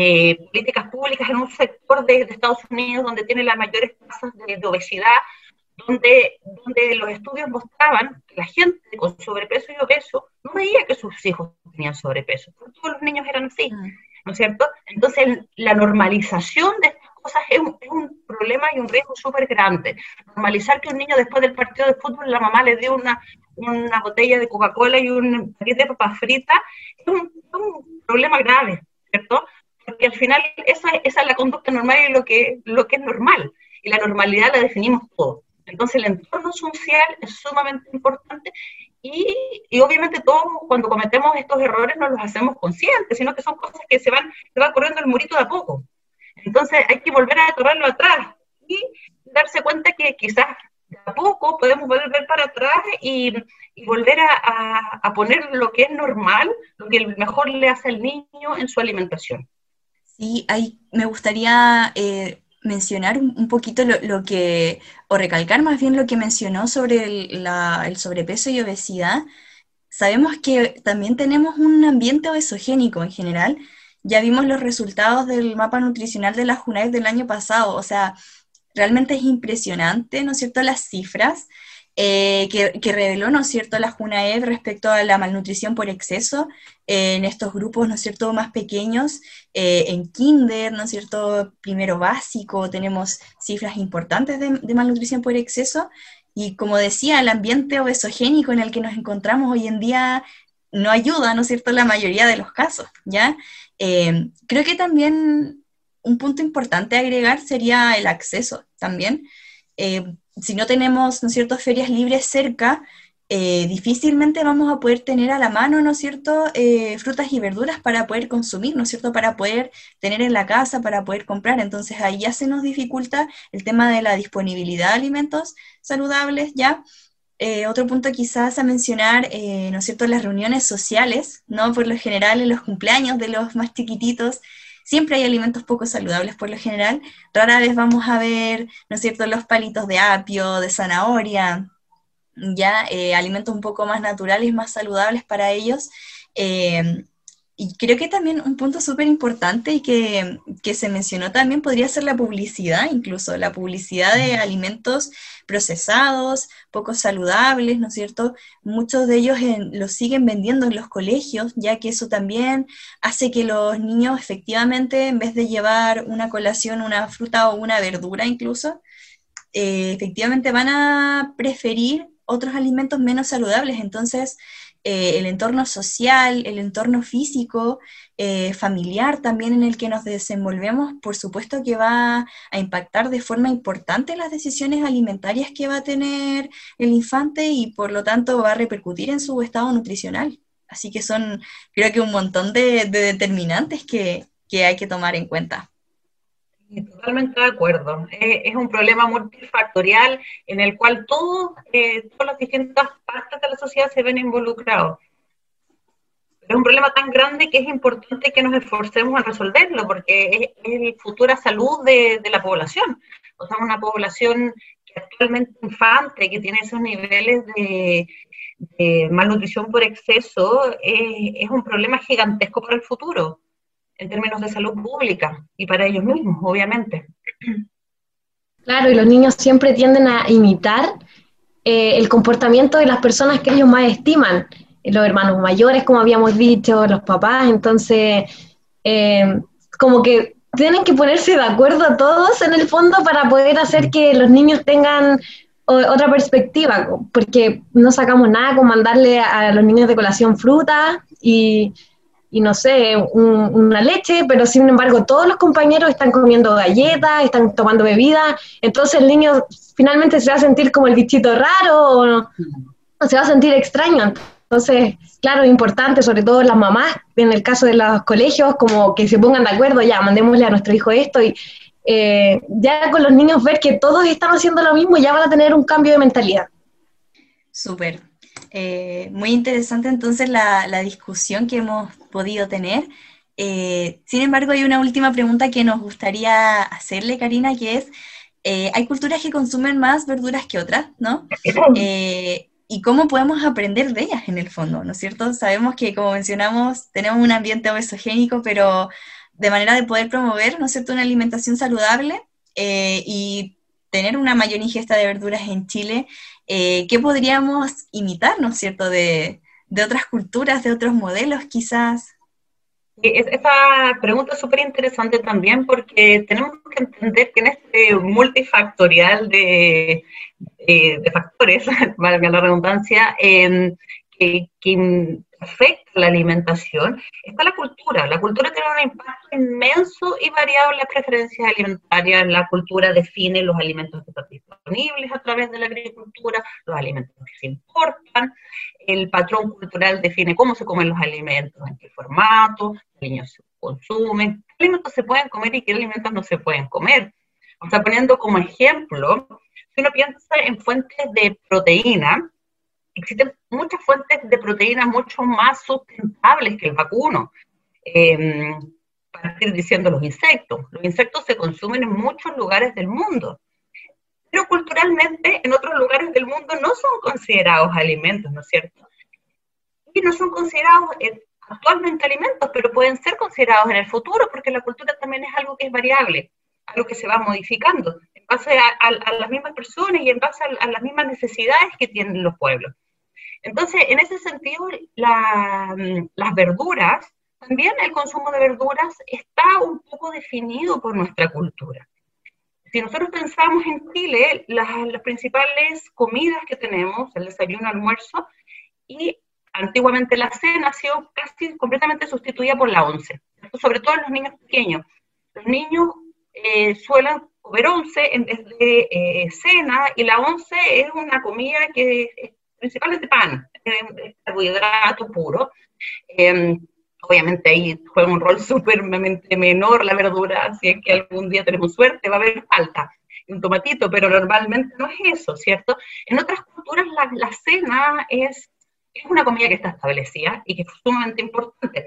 políticas públicas en un sector de Estados Unidos donde tiene las mayores tasas de obesidad, donde los estudios mostraban que la gente con sobrepeso y obeso no veía que sus hijos tenían sobrepeso, porque todos los niños eran así, ¿no es cierto? Entonces, la normalización de estas cosas es un problema y un riesgo súper grande. Normalizar que un niño después del partido de fútbol la mamá le dio una botella de Coca-Cola y un paquete de papas fritas es un problema grave, ¿cierto? Porque al final esa es la conducta normal y lo que es normal. Y la normalidad la definimos todos. Entonces el entorno social es sumamente importante y obviamente todos cuando cometemos estos errores no los hacemos conscientes, sino que son cosas que se van corriendo el murito de a poco. Entonces hay que volver a correrlo atrás y darse cuenta que quizás de a poco podemos volver para atrás y volver a poner lo que es normal, lo que mejor le hace al niño en su alimentación. Sí, ahí me gustaría mencionar un poquito lo que, o recalcar más bien lo que mencionó sobre el sobrepeso y obesidad. Sabemos que también tenemos un ambiente obesogénico en general. Ya vimos los resultados del mapa nutricional de la JUNAEV del año pasado, o sea, realmente es impresionante, ¿no es cierto?, las cifras que reveló, ¿no es cierto?, la JUNAEV respecto a la malnutrición por exceso en estos grupos, ¿no es cierto?, más pequeños, en kinder, ¿no es cierto?, primero básico, tenemos cifras importantes de malnutrición por exceso, y como decía, el ambiente obesogénico en el que nos encontramos hoy en día no ayuda, ¿no es cierto?, en la mayoría de los casos, ¿ya? Creo que también un punto importante a agregar sería el acceso también. Si no tenemos, ¿no es cierto?, ferias libres cerca, difícilmente vamos a poder tener a la mano, ¿no es cierto?, frutas y verduras para poder consumir, ¿no es cierto?, para poder tener en la casa, para poder comprar. Entonces ahí ya se nos dificulta el tema de la disponibilidad de alimentos saludables, ¿ya? Otro punto quizás a mencionar, ¿no es cierto?, las reuniones sociales, ¿no? Por lo general en los cumpleaños de los más chiquititos, siempre hay alimentos poco saludables por lo general, rara vez vamos a ver, ¿no es cierto?, los palitos de apio, de zanahoria, ya alimentos un poco más naturales, más saludables para ellos. Y creo que también un punto súper importante y que se mencionó también podría ser la publicidad, incluso la publicidad de alimentos procesados, poco saludables, ¿no es cierto? Muchos de ellos los siguen vendiendo en los colegios, ya que eso también hace que los niños efectivamente, en vez de llevar una colación, una fruta o una verdura incluso, efectivamente van a preferir otros alimentos menos saludables. Entonces, el entorno social, el entorno físico, familiar también en el que nos desenvolvemos, por supuesto que va a impactar de forma importante las decisiones alimentarias que va a tener el infante y por lo tanto va a repercutir en su estado nutricional. Así que son, creo que un montón de determinantes que hay que tomar en cuenta. Totalmente de acuerdo. Es un problema multifactorial en el cual todas las distintas partes de la sociedad se ven involucrados. Es un problema tan grande que es importante que nos esforcemos en resolverlo, porque es la futura salud de la población. O sea, una población que actualmente infante, que tiene esos niveles de malnutrición por exceso, es un problema gigantesco para el futuro, en términos de salud pública, y para ellos mismos, obviamente. Claro, y los niños siempre tienden a imitar el comportamiento de las personas que ellos más estiman, los hermanos mayores, como habíamos dicho, los papás. Entonces, como que tienen que ponerse de acuerdo todos en el fondo para poder hacer que los niños tengan otra perspectiva, porque no sacamos nada con mandarle a los niños de colación fruta y no sé, una leche, pero sin embargo todos los compañeros están comiendo galletas, están tomando bebidas, entonces el niño finalmente se va a sentir como el bichito raro o se va a sentir extraño. Entonces, claro, es importante, sobre todo las mamás, en el caso de los colegios, como que se pongan de acuerdo, ya, mandémosle a nuestro hijo esto, y ya con los niños ver que todos están haciendo lo mismo, ya van a tener un cambio de mentalidad. Súper. Muy interesante entonces la discusión que hemos podido tener. Sin embargo, hay una última pregunta que nos gustaría hacerle, Karina, que es, hay culturas que consumen más verduras que otras, ¿no? ¿Y cómo podemos aprender de ellas en el fondo, ¿no es cierto? Sabemos que, como mencionamos, tenemos un ambiente obesogénico, pero de manera de poder promover, ¿no es cierto?, una alimentación saludable y tener una mayor ingesta de verduras en Chile, ¿qué podríamos imitar, ¿no es cierto?, de otras culturas, de otros modelos quizás? Esa pregunta es súper interesante también porque tenemos que entender que en este multifactorial de factores, valga la redundancia, que afecta la alimentación, está la cultura. La cultura tiene un impacto inmenso y variado en las preferencias alimentarias. La cultura define los alimentos que están disponibles a través de la agricultura, los alimentos que se importan. El patrón cultural define cómo se comen los alimentos, en qué formato, qué niños se consumen, qué alimentos se pueden comer y qué alimentos no se pueden comer. O sea, poniendo como ejemplo, si uno piensa en fuentes de proteína, existen muchas fuentes de proteína mucho más sustentables que el vacuno. Partir diciendo los insectos. Los insectos se consumen en muchos lugares del mundo, pero culturalmente en otros lugares del mundo no son considerados alimentos, ¿no es cierto? Y no son considerados actualmente alimentos, pero pueden ser considerados en el futuro, porque la cultura también es algo que es variable, algo que se va modificando en base a las mismas personas y en base a las mismas necesidades que tienen los pueblos. Entonces, en ese sentido, las verduras, también el consumo de verduras está un poco definido por nuestra cultura. Si nosotros pensamos en Chile, las principales comidas que tenemos, el desayuno, almuerzo, y antiguamente la cena ha sido casi completamente sustituida por la once, sobre todo en los niños pequeños. Los niños suelen comer once en vez de cena, y la once es una comida que es principalmente pan, carbohidrato puro. Obviamente ahí juega un rol súpermente menor la verdura, si es que algún día tenemos suerte va a haber palta y un tomatito, pero normalmente no es eso, ¿cierto? En otras culturas la cena es una comida que está establecida y que es sumamente importante.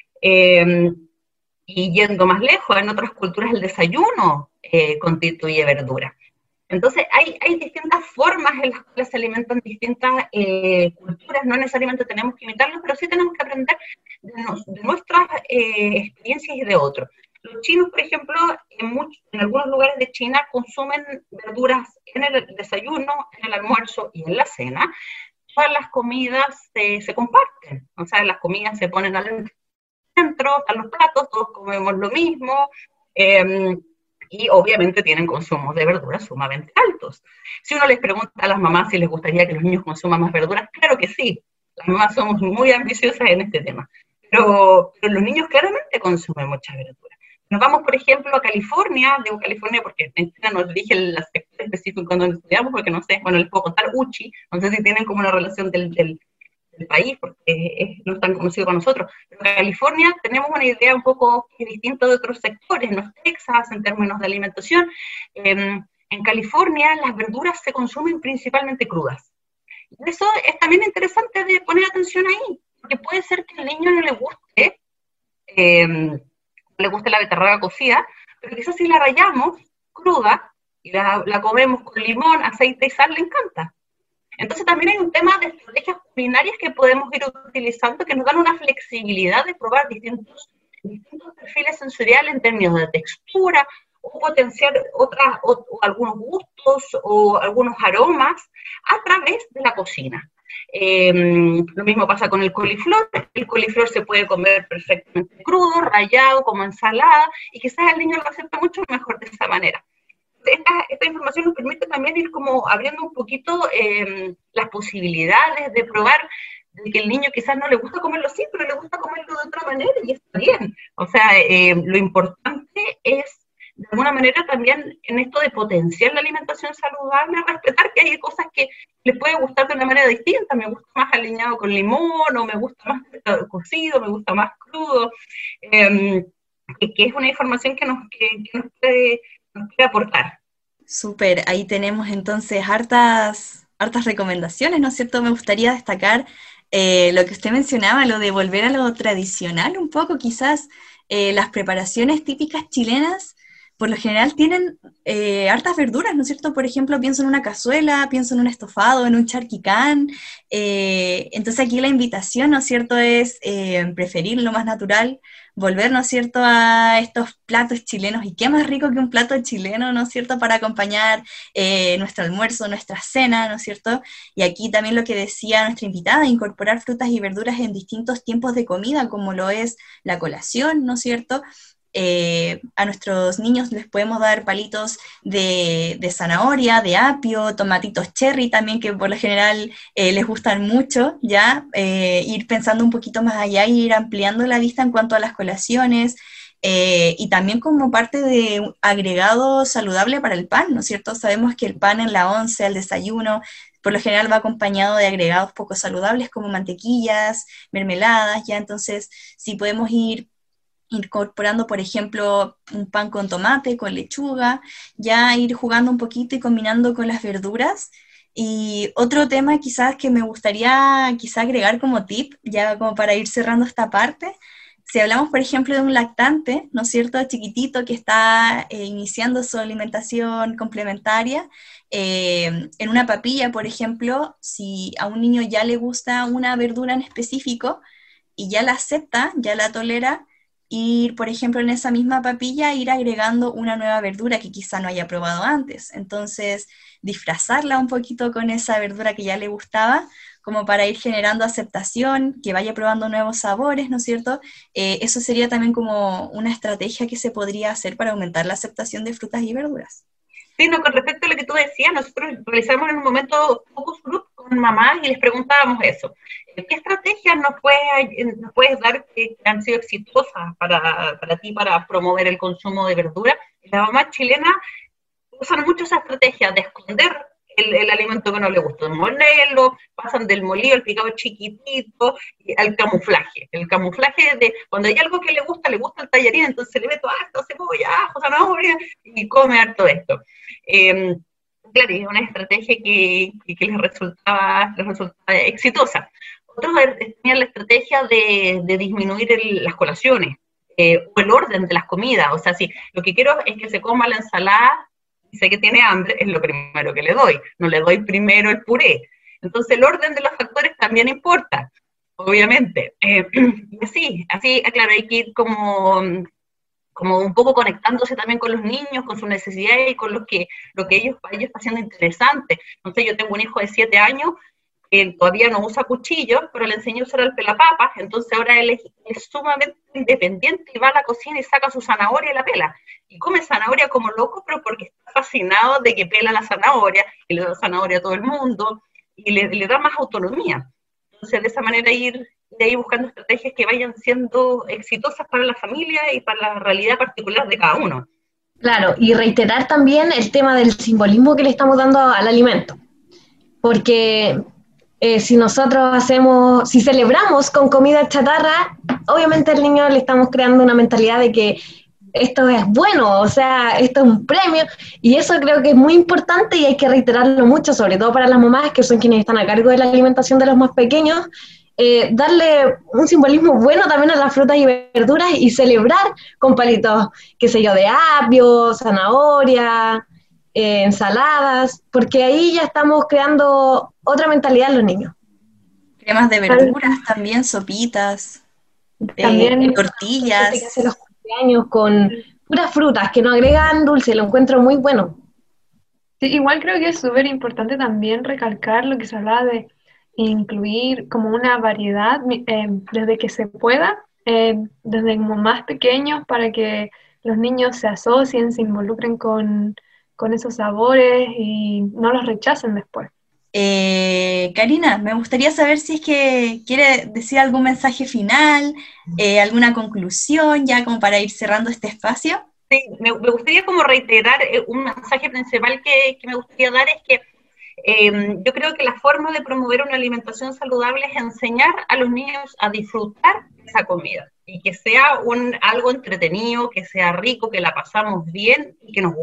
Y yendo más lejos, en otras culturas el desayuno constituye verdura. Entonces hay distintas formas en las cuales se alimentan distintas culturas, no necesariamente tenemos que imitarlos, pero sí tenemos que aprender de nuestras experiencias y de otros. Los chinos, por ejemplo, en algunos lugares de China consumen verduras en el desayuno, en el almuerzo y en la cena. Todas las comidas se comparten, o sea, las comidas se ponen al centro, a los platos, todos comemos lo mismo, y obviamente tienen consumos de verduras sumamente altos. Si uno les pregunta a las mamás si les gustaría que los niños consuman más verduras, claro que sí, las mamás somos muy ambiciosas en este tema, pero los niños claramente consumen mucha verdura. Nos vamos, por ejemplo, a California, digo California porque en China nos dije el aspecto específico donde estudiamos, porque no sé, bueno, les puedo contar Uchi, no sé si tienen como una relación del país, porque no es tan conocido para nosotros, pero en California tenemos una idea un poco distinta de otros sectores, no es Texas en términos de alimentación. En California las verduras se consumen principalmente crudas. Y eso es también interesante de poner atención ahí, porque puede ser que al niño no le guste la beterraga cocida, pero quizás si la rallamos cruda y la comemos con limón, aceite y sal, le encanta. Entonces también hay un tema de estrategias culinarias que podemos ir utilizando que nos dan una flexibilidad de probar distintos perfiles sensoriales en términos de textura, o potenciar o algunos gustos o algunos aromas a través de la cocina. Lo mismo pasa con el coliflor. El coliflor se puede comer perfectamente crudo, rallado, como ensalada, y quizás el niño lo acepta mucho mejor de esa manera. Esta información nos permite también ir como abriendo un poquito las posibilidades de probar, de que el niño quizás no le gusta comerlo así, pero le gusta comerlo de otra manera, y está bien. O sea, lo importante es, de alguna manera, también en esto de potenciar la alimentación saludable, respetar que hay cosas que les puede gustar de una manera distinta. Me gusta más aliñado con limón, o me gusta más cocido, me gusta más crudo, que es una información que nos puede aportar. Súper, ahí tenemos entonces hartas recomendaciones, ¿no es cierto? Me gustaría destacar lo que usted mencionaba, lo de volver a lo tradicional un poco, quizás las preparaciones típicas chilenas por lo general tienen hartas verduras, ¿no es cierto? Por ejemplo, pienso en una cazuela, pienso en un estofado, en un charquicán. Entonces aquí la invitación, ¿no es cierto?, es preferir lo más natural, volver, ¿no es cierto?, a estos platos chilenos. Y qué más rico que un plato chileno, ¿no es cierto?, para acompañar nuestro almuerzo, nuestra cena, ¿no es cierto? Y aquí también lo que decía nuestra invitada, incorporar frutas y verduras en distintos tiempos de comida, como lo es la colación, ¿no es cierto? A nuestros niños les podemos dar palitos de zanahoria, de apio, tomatitos cherry también, que por lo general les gustan mucho, ¿ya? Ir pensando un poquito más allá y ir ampliando la vista en cuanto a las colaciones, y también como parte de un agregado saludable para el pan, ¿no es cierto? Sabemos que el pan en la once, al desayuno, por lo general va acompañado de agregados poco saludables como mantequillas, mermeladas, ¿ya? Entonces, si podemos ir incorporando, por ejemplo, un pan con tomate, con lechuga, ya ir jugando un poquito y combinando con las verduras. Y otro tema quizás que me gustaría agregar como tip, ya como para ir cerrando esta parte, si hablamos, por ejemplo, de un lactante, ¿no es cierto?, chiquitito que está iniciando su alimentación complementaria, en una papilla, por ejemplo, si a un niño ya le gusta una verdura en específico y ya la acepta, ya la tolera, ir, por ejemplo, en esa misma papilla, ir agregando una nueva verdura que quizá no haya probado antes. Entonces, disfrazarla un poquito con esa verdura que ya le gustaba, como para ir generando aceptación, que vaya probando nuevos sabores, ¿no es cierto? Eso sería también como una estrategia que se podría hacer para aumentar la aceptación de frutas y verduras. Sí, no, con respecto a lo que tú decías, nosotros realizamos en un momento focus group con mamás y les preguntábamos eso. ¿Qué estrategias nos puedes dar que han sido exitosas para ti, para promover el consumo de verdura? Las mamás chilenas usan mucho esa estrategia de esconder el alimento que no le gusta, molerlo, pasan del molido al picado chiquitito al camuflaje. El camuflaje de cuando hay algo que le gusta el tallarín, entonces le meto harto cebolla, ajo, zanahoria y come harto esto. Claro, es una estrategia que les resultaba exitosa. Otros tenían la estrategia de disminuir las colaciones, o el orden de las comidas. O sea, si lo que quiero es que se coma la ensalada, sé que tiene hambre, es lo primero que le doy, no le doy primero el puré. Entonces el orden de los factores también importa, obviamente. Y así, claro, hay que ir como un poco conectándose también con los niños, con sus necesidades y con lo que ellos está haciendo interesante. Entonces yo tengo un hijo de 7 años que todavía no usa cuchillo, pero le enseño a usar el pelapapas, entonces ahora él es sumamente independiente y va a la cocina y saca su zanahoria y la pela. Y come zanahoria como loco, pero porque está fascinado de que pela la zanahoria, y le da zanahoria a todo el mundo, y le da más autonomía. Entonces, de esa manera ir de ahí buscando estrategias que vayan siendo exitosas para la familia y para la realidad particular de cada uno. Claro, y reiterar también el tema del simbolismo que le estamos dando al alimento, porque si celebramos con comida chatarra, obviamente al niño le estamos creando una mentalidad de que esto es bueno, o sea, esto es un premio, y eso creo que es muy importante y hay que reiterarlo mucho, sobre todo para las mamás que son quienes están a cargo de la alimentación de los más pequeños, darle un simbolismo bueno también a las frutas y verduras y celebrar con palitos, qué sé yo, de apio, zanahoria, ensaladas, porque ahí ya estamos creando otra mentalidad en los niños. Cremas de verduras también, sopitas, también tortillas. Que hace los cumpleaños con puras frutas que no agregan dulce, lo encuentro muy bueno. Sí, igual creo que es súper importante también recalcar lo que se hablaba de incluir como una variedad desde que se pueda, desde como más pequeños para que los niños se asocien, se involucren con esos sabores y no los rechacen después. Karina, me gustaría saber si es que quiere decir algún mensaje final, alguna conclusión, ya como para ir cerrando este espacio. Sí, me gustaría como reiterar un mensaje principal que me gustaría dar es que yo creo que la forma de promover una alimentación saludable es enseñar a los niños a disfrutar esa comida y que sea algo entretenido, que sea rico, que la pasamos bien y que nos gusta.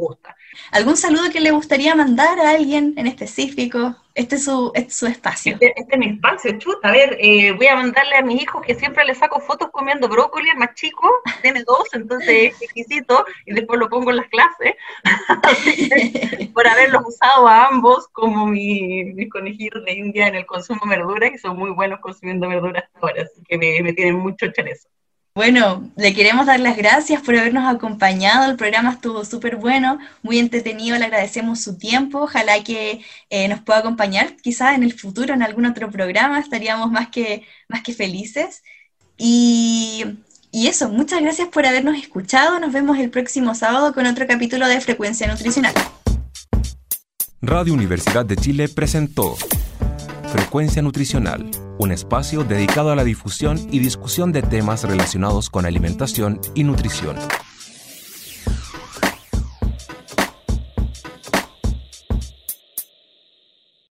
¿Algún saludo que le gustaría mandar a alguien en específico? Este es su espacio. Este es mi espacio, chuta. A ver, voy a mandarle a mis hijos que siempre les saco fotos comiendo brócoli, el más chico, tiene 2, entonces es exquisito, y después lo pongo en las clases. Por haberlos usado a ambos como mis conejillos de India en el consumo de verduras, y son muy buenos consumiendo verduras ahora, así que me tienen mucho hecho en eso. Bueno, le queremos dar las gracias por habernos acompañado, el programa estuvo súper bueno, muy entretenido, le agradecemos su tiempo, ojalá que nos pueda acompañar quizás en el futuro en algún otro programa, estaríamos más que felices. Y eso, muchas gracias por habernos escuchado, nos vemos el próximo sábado con otro capítulo de Frecuencia Nutricional. Radio Universidad de Chile presentó Frecuencia Nutricional, un espacio dedicado a la difusión y discusión de temas relacionados con alimentación y nutrición.